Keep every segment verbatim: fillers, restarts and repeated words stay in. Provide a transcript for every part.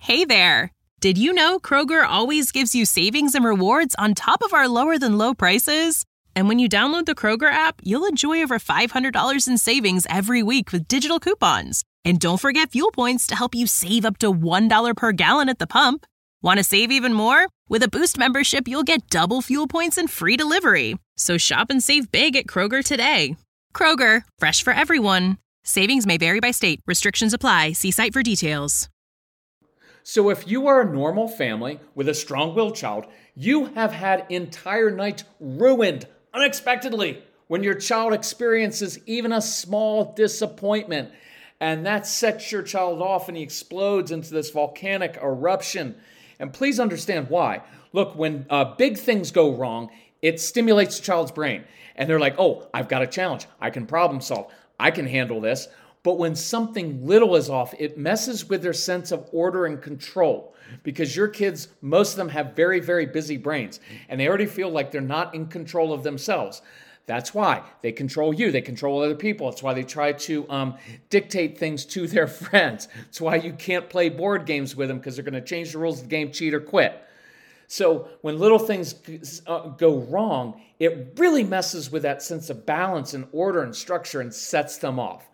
Hey there! Did you know Kroger always gives you savings and rewards on top of our lower-than-low prices? And when you download the Kroger app, you'll enjoy over five hundred dollars in savings every week with digital coupons. And don't forget fuel points to help you save up to one dollar per gallon at the pump. Want to save even more? With a Boost membership, you'll get double fuel points and free delivery. So shop and save big at Kroger today. Kroger, fresh for everyone. Savings may vary by state. Restrictions apply. See site for details. So if you are a normal family with a strong-willed child, you have had entire nights ruined unexpectedly when your child experiences even a small disappointment. And that sets your child off and he explodes into this volcanic eruption. And please understand why. Look, when uh, big things go wrong, it stimulates the child's brain. And they're like, oh, I've got a challenge. I can problem solve. I can handle this. But when something little is off, it messes with their sense of order and control. Because your kids, most of them have very, very busy brains. And they already feel like they're not in control of themselves. That's why they control you. They control other people. That's why they try to um, dictate things to their friends. That's why you can't play board games with them, because they're going to change the rules of the game, cheat, or quit. So when little things uh, go wrong, it really messes with that sense of balance and order and structure and sets them off.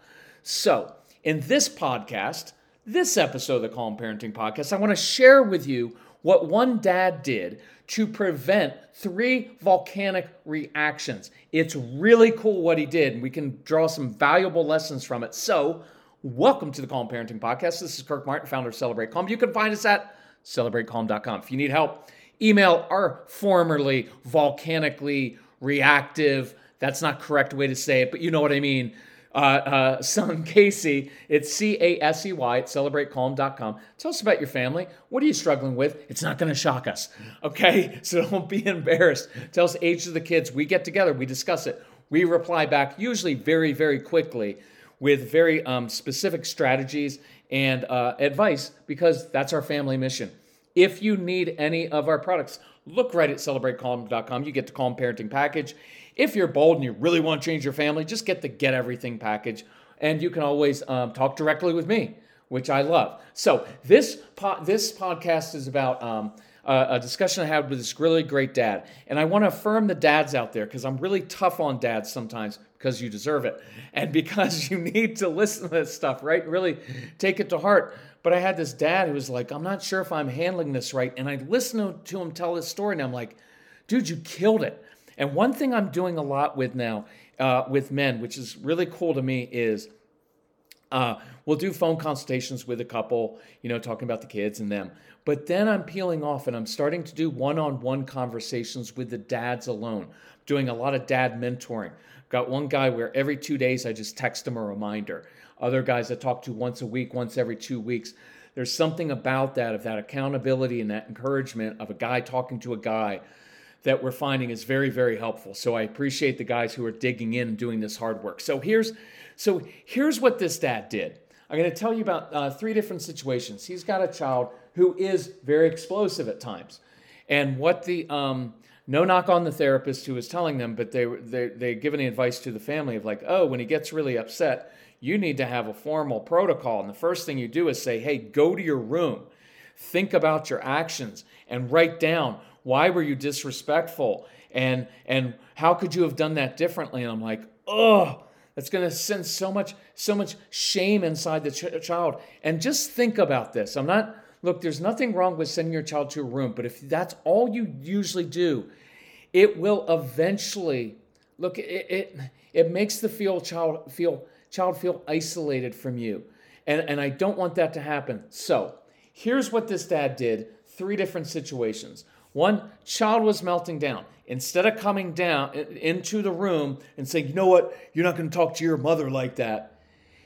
So in this podcast, this episode of the Calm Parenting Podcast, I want to share with you what one dad did to prevent three volcanic reactions. It's really cool what he did, and we can draw some valuable lessons from it. So welcome to the Calm Parenting Podcast. This is Kirk Martin, founder of Celebrate Calm. You can find us at celebrate calm dot com. If you need help, email our formerly volcanically reactive, that's not correct way to say it, but you know what I mean, uh, uh, son Casey. It's C A S E Y at celebrate calm dot com. Tell us about your family. What are you struggling with? It's not going to shock us, okay? So don't be embarrassed. Tell us the age of the kids. We get together. We discuss it. We reply back usually very, very quickly with very um, specific strategies and uh, advice, because that's our family mission. If you need any of our products, look right at celebrate calm dot com. You get the Calm Parenting Package. If you're bold and you really want to change your family, just get the Get Everything package. And you can always um, talk directly with me, which I love. So this po- this podcast is about um, a, a discussion I had with this really great dad. And I want to affirm the dads out there, because I'm really tough on dads sometimes, because you deserve it. And because you need to listen to this stuff, right? Really take it to heart. But I had this dad who was like, I'm not sure if I'm handling this right. And I listened to him tell this story, and I'm like, dude, you killed it. And one thing I'm doing a lot with now, uh, with men, which is really cool to me, is uh, we'll do phone consultations with a couple, you know, talking about the kids and them. But then I'm peeling off and I'm starting to do one-on-one conversations with the dads alone. Doing a lot of dad mentoring. Got one guy where every two days I just text him a reminder. Other guys I talk to once a week, once every two weeks. There's something about that, of that accountability and that encouragement of a guy talking to a guy, that we're finding is very, very helpful. So I appreciate the guys who are digging in and doing this hard work. So here's so here's what this dad did. I'm going to tell you about uh, three different situations. He's got a child who is very explosive at times. And what the, um, no knock on the therapist who was telling them, but they they they given the advice to the family of like, oh, when he gets really upset, you need to have a formal protocol. And the first thing you do is say, hey, go to your room, think about your actions, and write down, why were you disrespectful? And and how could you have done that differently? And I'm like, oh, that's going to send so much so much shame inside the ch- child. And just think about this. I'm not, look, there's nothing wrong with sending your child to a room, but if that's all you usually do, it will eventually, look, it it, it makes the feel child feel child feel isolated from you. And, and I don't want that to happen. So here's what this dad did, three different situations. One, child was melting down. Instead of coming down into the room and saying, you know what, you're not going to talk to your mother like that.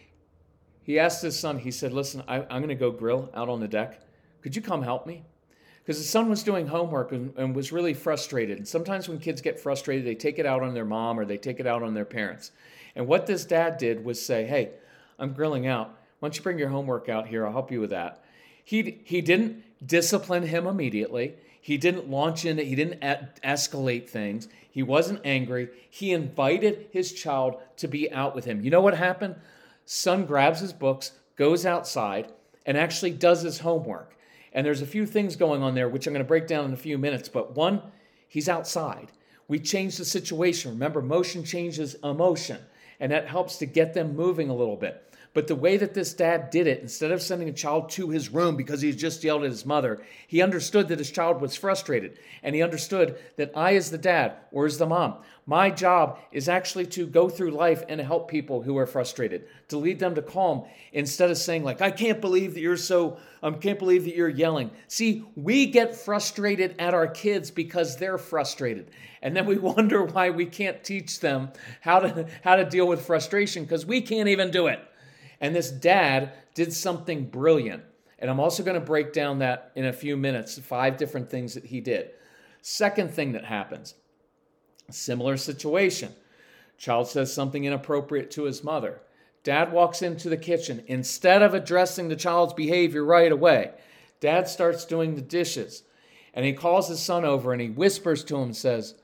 He asked his son, he said, listen, I, I'm going to go grill out on the deck. Could you come help me? Because his son was doing homework and, and was really frustrated. And sometimes when kids get frustrated, they take it out on their mom or they take it out on their parents. And what this dad did was say, hey, I'm grilling out. Why don't you bring your homework out here? I'll help you with that. He, he didn't discipline him immediately. He didn't launch into, he didn't escalate things. He wasn't angry. He invited his child to be out with him. You know what happened? Son grabs his books, goes outside, and actually does his homework. And there's a few things going on there, which I'm going to break down in a few minutes. But one, he's outside. We changed the situation. Remember, motion changes emotion, and that helps to get them moving a little bit. But the way that this dad did it, instead of sending a child to his room because he just yelled at his mother, he understood that his child was frustrated. And he understood that I, as the dad or as the mom, my job is actually to go through life and help people who are frustrated, to lead them to calm, instead of saying like, I can't believe that you're so, I um, can't believe that you're yelling. See, we get frustrated at our kids because they're frustrated. And then we wonder why we can't teach them how to, how to deal with frustration because we can't even do it. And this dad did something brilliant. And I'm also going to break down that in a few minutes, five different things that he did. Second thing that happens, similar situation. Child says something inappropriate to his mother. Dad walks into the kitchen. Instead of addressing the child's behavior right away, dad starts doing the dishes. And he calls his son over and he whispers to him and says,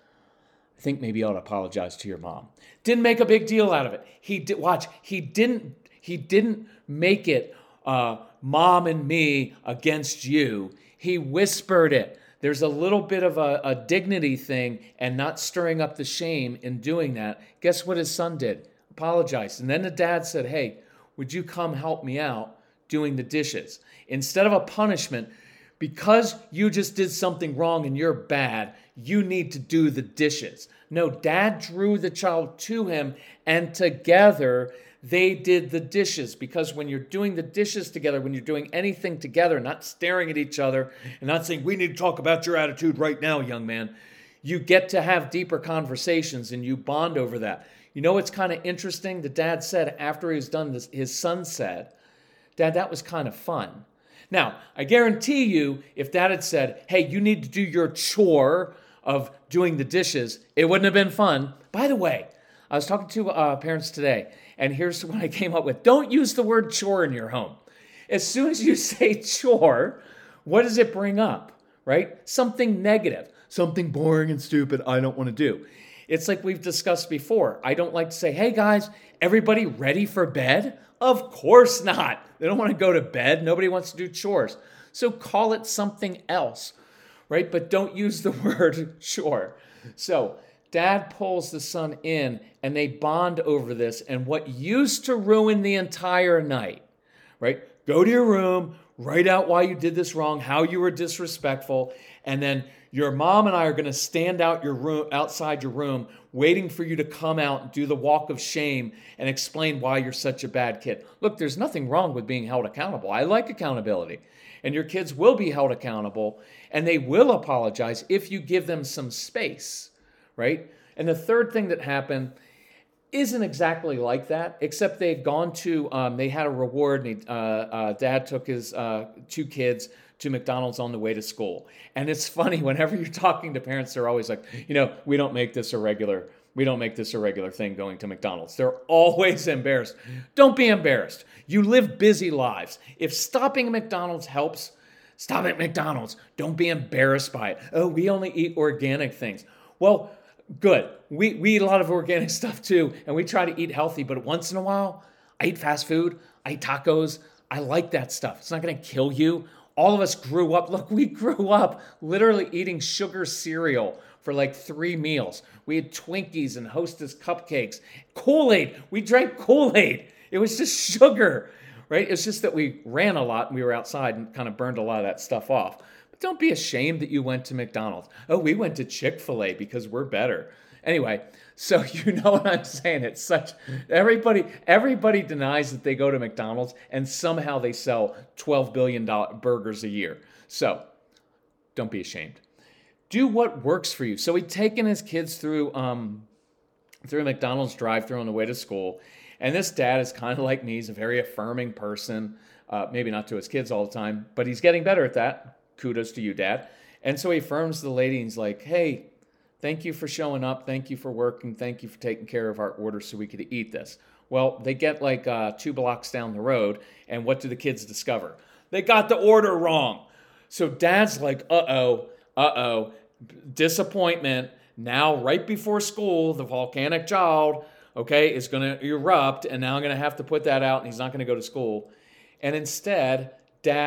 I think maybe you ought to apologize to your mom. Didn't make a big deal out of it. He did, watch, he didn't He didn't make it uh, mom and me against you. He whispered it. There's a little bit of a, a dignity thing and not stirring up the shame in doing that. Guess what his son did? Apologized. And then the dad said, hey, would you come help me out doing the dishes? Instead of a punishment, because you just did something wrong and you're bad, you need to do the dishes. No, dad drew the child to him, and together they did the dishes. Because when you're doing the dishes together, when you're doing anything together, not staring at each other and not saying, we need to talk about your attitude right now, young man, you get to have deeper conversations and you bond over that. You know what's kind of interesting? The dad said after he was done this, his son said, Dad, that was kind of fun. Now, I guarantee you, if Dad had said, hey, you need to do your chore of doing the dishes, it wouldn't have been fun. By the way, I was talking to uh, parents today, and here's what I came up with. Don't use the word chore in your home. As soon as you say chore, what does it bring up, right? Something negative, something boring and stupid I don't want to do. It's like we've discussed before. I don't like to say, hey guys, everybody ready for bed? Of course not. They don't want to go to bed. Nobody wants to do chores. So call it something else, right? But don't use the word chore. So dad pulls the son in and they bond over this. And what used to ruin the entire night, right? Go to your room, write out why you did this wrong, how you were disrespectful, and then your mom and I are going to stand out your room, outside your room, waiting for you to come out and do the walk of shame and explain why you're such a bad kid. Look, there's nothing wrong with being held accountable. I like accountability. And your kids will be held accountable, and they will apologize if you give them some space, right? And the third thing that happened isn't exactly like that, except they'd gone to, um, they had a reward, and he, uh, uh, dad took his uh, two kids to McDonald's on the way to school. And it's funny, whenever you're talking to parents, they're always like, you know, we don't make this a regular, we don't make this a regular thing going to McDonald's. They're always embarrassed. Don't be embarrassed. You live busy lives. If stopping at McDonald's helps, stop at McDonald's. Don't be embarrassed by it. Oh, we only eat organic things. Well, good. We, we eat a lot of organic stuff too, and we try to eat healthy, but once in a while, I eat fast food, I eat tacos. I like that stuff. It's not going to kill you. All of us grew up, look, we grew up literally eating sugar cereal for like three meals. We had Twinkies and Hostess cupcakes, Kool-Aid. We drank Kool-Aid. It was just sugar, right? It's just that we ran a lot and we were outside and kind of burned a lot of that stuff off. But don't be ashamed that you went to McDonald's. Oh, we went to Chick-fil-A because we're better. Anyway, so you know what I'm saying. It's such, everybody everybody denies that they go to McDonald's and somehow they sell twelve billion dollars burgers a year. So don't be ashamed. Do what works for you. So he'd taken his kids through, um, through a McDonald's drive-thru on the way to school. And this dad is kind of like me. He's a very affirming person. Uh, maybe not to his kids all the time, but he's getting better at that. Kudos to you, Dad. And so he affirms the lady and he's like, hey, thank you for showing up. Thank you for working. Thank you for taking care of our order so we could eat this. Well, they get like uh, two blocks down the road, and what do the kids discover? They got the order wrong. So dad's like, uh-oh, uh-oh, disappointment. Now, right before school, the volcanic child, okay, is going to erupt, and now I'm going to have to put that out, and he's not going to go to school. And instead, dad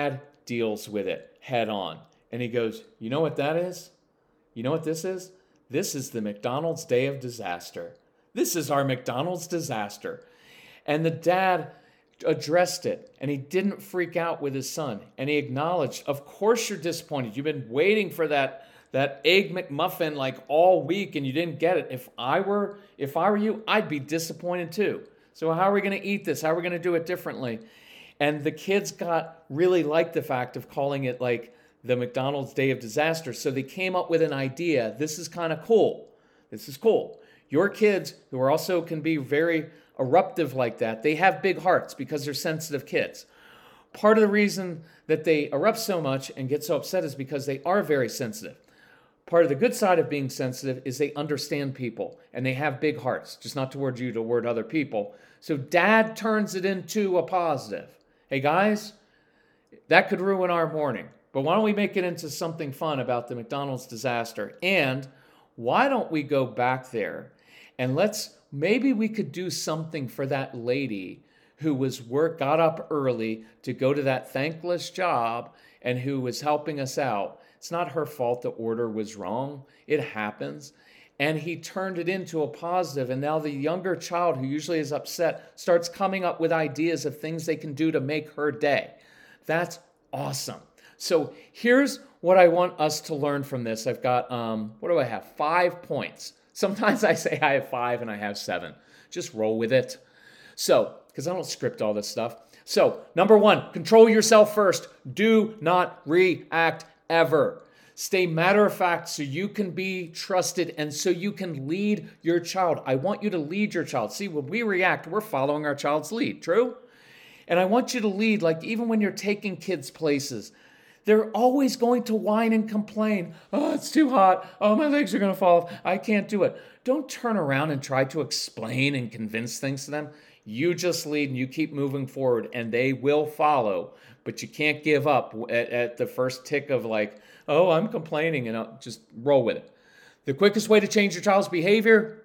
deals with it head on. And he goes, you know what that is? You know what this is? This is the McDonald's day of disaster. This is our McDonald's disaster. And the dad addressed it, and he didn't freak out with his son. And he acknowledged, of course you're disappointed. You've been waiting for that, that Egg McMuffin like all week, and you didn't get it. If I were, if I were you, I'd be disappointed too. So how are we going to eat this? How are we going to do it differently? And the kids got really liked the fact of calling it like the McDonald's day of disaster. So they came up with an idea. This is kind of cool. This is cool. Your kids, who are also can be very eruptive like that, they have big hearts because they're sensitive kids. Part of the reason that they erupt so much and get so upset is because they are very sensitive. Part of the good side of being sensitive is they understand people and they have big hearts, just not toward you, toward other people. So dad turns it into a positive. Hey guys, that could ruin our morning, but why don't we make it into something fun about the McDonald's disaster? And why don't we go back there and let's, maybe we could do something for that lady who was work, got up early to go to that thankless job and who was helping us out. It's not her fault the order was wrong. It happens. And he turned it into a positive. And now the younger child who usually is upset starts coming up with ideas of things they can do to make her day. That's awesome. So here's what I want us to learn from this. I've got, um, what do I have? Five points. Sometimes I say I have five and I have seven. Just roll with it. So, because I don't script all this stuff. So, number one, control yourself first. Do not react ever. Stay matter of fact so you can be trusted and so you can lead your child. I want you to lead your child. See, when we react, we're following our child's lead. True? And I want you to lead, like even when you're taking kids places, they're always going to whine and complain. Oh, it's too hot. Oh, my legs are going to fall off. I can't do it. Don't turn around and try to explain and convince things to them. You just lead and you keep moving forward and they will follow. But you can't give up at, at the first tick of like, oh, I'm complaining, and I'll just roll with it. The quickest way to change your child's behavior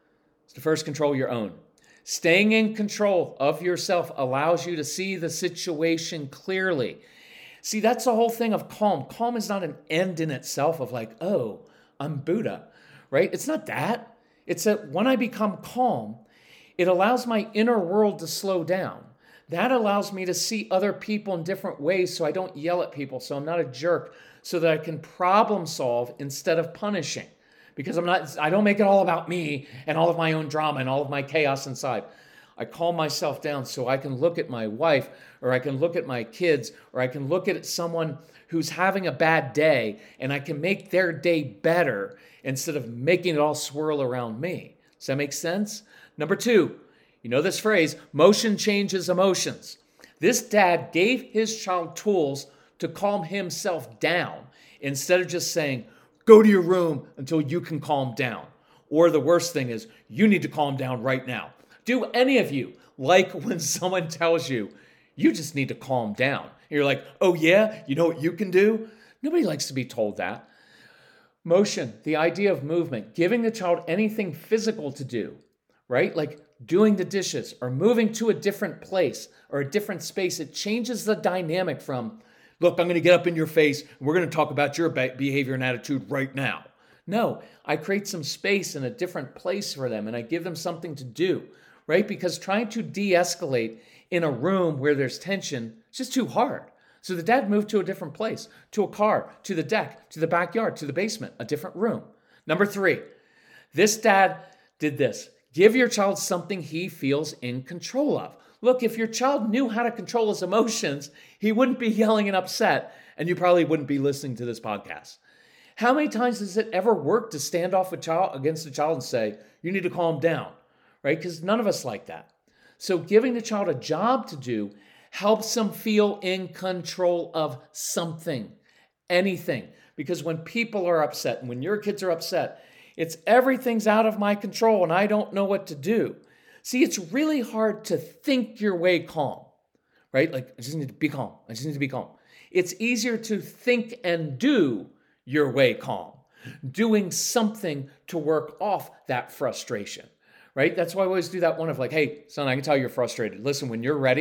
is to first control your own. Staying in control of yourself allows you to see the situation clearly. See, that's the whole thing of calm. Calm is not an end in itself of like, oh, I'm Buddha, right? It's not that. It's that when I become calm, it allows my inner world to slow down. That allows me to see other people in different ways so I don't yell at people, so I'm not a jerk, so that I can problem solve instead of punishing. Because I'm not, I don't make it all about me and all of my own drama and all of my chaos inside. I calm myself down so I can look at my wife, or I can look at my kids, or I can look at someone who's having a bad day and I can make their day better instead of making it all swirl around me. Does that make sense? Number two, you know this phrase, motion changes emotions. This dad gave his child tools to calm himself down instead of just saying, go to your room until you can calm down. Or the worst thing is, you need to calm down right now. Do any of you like when someone tells you, you just need to calm down? And you're like, oh yeah, you know what you can do? Nobody likes to be told that. Motion, the idea of movement, giving the child anything physical to do, right? Like doing the dishes or moving to a different place or a different space. It changes the dynamic from, look, I'm going to get up in your face and we're going to talk about your behavior and attitude right now. No, I create some space in a different place for them and I give them something to do, right? Because trying to de-escalate in a room where there's tension is just too hard. So the dad moved to a different place, to a car, to the deck, to the backyard, to the basement, a different room. Number three, this dad did this. Give your child something he feels in control of. Look, if your child knew how to control his emotions, he wouldn't be yelling and upset, and you probably wouldn't be listening to this podcast. How many times does it ever work to stand off a child against a child and say, you need to calm down, right? Because none of us like that. So giving the child a job to do helps them feel in control of something, anything. Because when people are upset and when your kids are upset, it's everything's out of my control and I don't know what to do. See, it's really hard to think your way calm, right? Like, I just need to be calm. I just need to be calm. It's easier to think and do your way calm, doing something to work off that frustration, right? That's why I always do that one of like, hey, son, I can tell you're frustrated. Listen, when you're ready,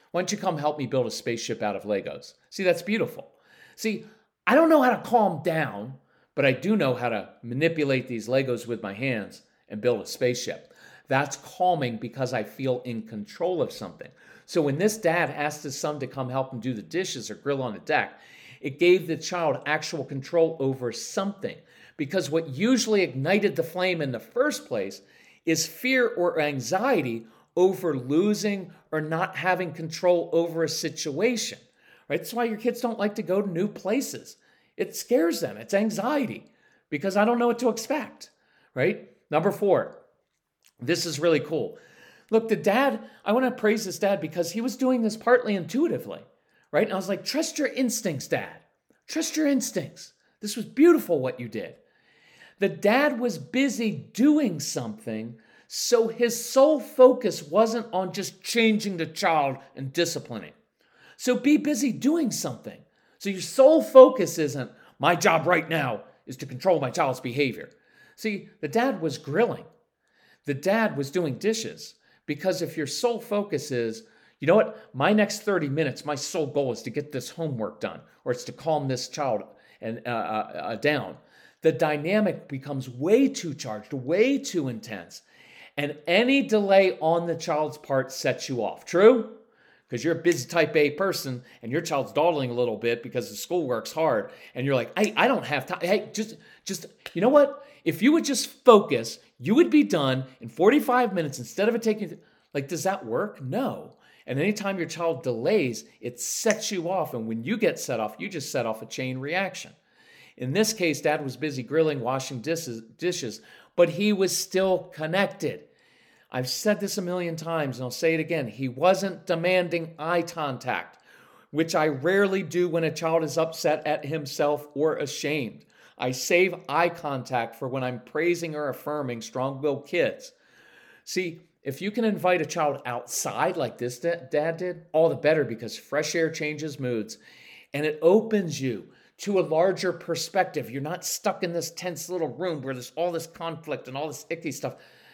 Why don't you come help me build a spaceship out of Legos? See, that's beautiful. See, I don't know how to calm down, but I do know how to manipulate these Legos with my hands and build a spaceship. That's calming because I feel in control of something. So when this dad asked his son to come help him do the dishes or grill on the deck, it gave the child actual control over something. Because what usually ignited the flame in the first place is fear or anxiety over losing or not having control over a situation. Right? That's why your kids don't like to go to new places. It scares them. It's anxiety because I don't know what to expect. Right? Number four, this is really cool. Look, the dad, I want to praise this dad because he was doing this partly intuitively. Right? And I was like, trust your instincts, Dad. Trust your instincts. This was beautiful what you did. The dad was busy doing something, so his sole focus wasn't on just changing the child and disciplining. So be busy doing something. So your sole focus isn't, my job right now is to control my child's behavior. See, the dad was grilling. The dad was doing dishes. Because if your sole focus is, you know what, my next thirty minutes, my sole goal is to get this homework done, or it's to calm this child and uh, uh, down, the dynamic becomes way too charged, way too intense. And any delay on the child's part sets you off. True? Because you're a busy type A person and your child's dawdling a little bit because the schoolwork's hard. And you're like, hey, I don't have time. Hey, just, just, you know what? If you would just focus, you would be done in forty-five minutes instead of it taking, like, does that work? No. And anytime your child delays, it sets you off. And when you get set off, you just set off a chain reaction. In this case, Dad was busy grilling, washing dishes, dishes, but he was still connected. I've said this a million times, and I'll say it again. He wasn't demanding eye contact, which I rarely do when a child is upset at himself or ashamed. I save eye contact for when I'm praising or affirming strong-willed kids. See, if you can invite a child outside like this dad did, all the better, because fresh air changes moods and it opens you to a larger perspective. You're not stuck in this tense little room where there's all this conflict and all this icky stuff.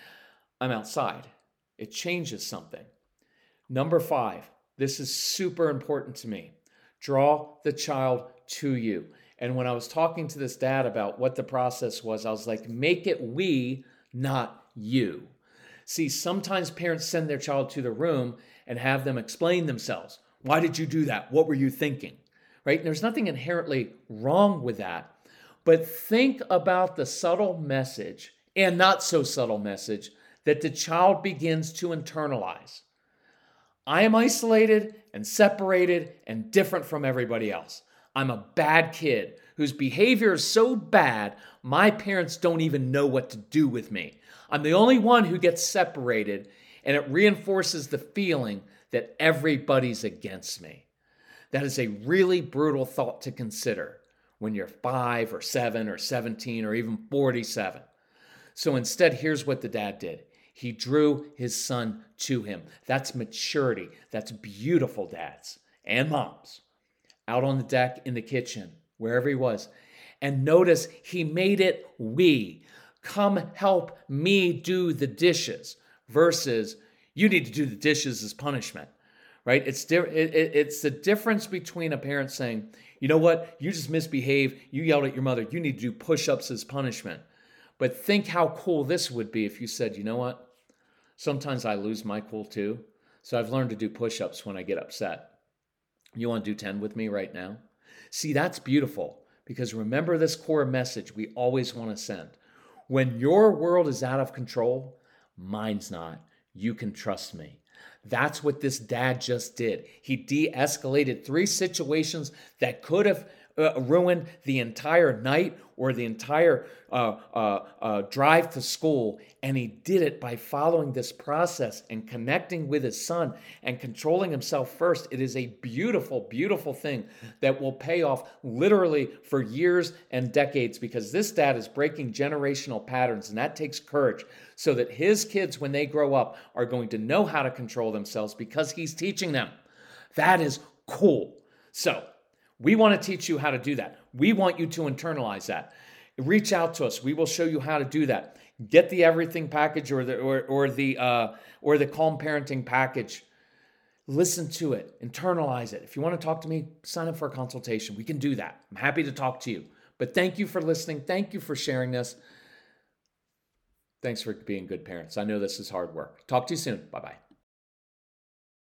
I'm outside. It changes something. Number five, this is super important to me. Draw the child to you. And when I was talking to this dad about what the process was, I was like, make it we, not you. See, sometimes parents send their child to the room and have them explain themselves. Why did you do that? What were you thinking? Right? And there's nothing inherently wrong with that. But think about the subtle message and not so subtle message that the child begins to internalize. I am isolated and separated and different from everybody else. I'm a bad kid whose behavior is so bad, my parents don't even know what to do with me. I'm the only one who gets separated, and it reinforces the feeling that everybody's against me. That is a really brutal thought to consider when you're five or seven or seventeen or even forty-seven. So instead, here's what the dad did. He drew his son to him. That's maturity. That's beautiful, dads and moms. Out on the deck, in the kitchen, wherever he was. And notice he made it we. Come help me do the dishes versus you need to do the dishes as punishment, right? It's di- it, it, it's the difference between a parent saying, you know what, you just misbehaved, you yelled at your mother, you need to do push-ups as punishment. But think how cool this would be if you said, you know what, sometimes I lose my cool too, so I've learned to do push-ups when I get upset. You want to do ten with me right now? See, that's beautiful because remember this core message we always want to send. When your world is out of control, mine's not. You can trust me. That's what this dad just did. He de-escalated three situations that could have uh, ruined the entire night or the entire uh, uh, uh, drive to school. And he did it by following this process and connecting with his son and controlling himself first. It is a beautiful, beautiful thing that will pay off literally for years and decades because this dad is breaking generational patterns, and that takes courage so that his kids, when they grow up, are going to know how to control themselves because he's teaching them. That is cool. So we want to teach you how to do that. We want you to internalize that. Reach out to us. We will show you how to do that. Get the everything package or the or or the uh, or the Calm Parenting package. Listen to it, internalize it. If you want to talk to me, sign up for a consultation. We can do that. I'm happy to talk to you. But thank you for listening. Thank you for sharing this. Thanks for being good parents. I know this is hard work. Talk to you soon. Bye-bye.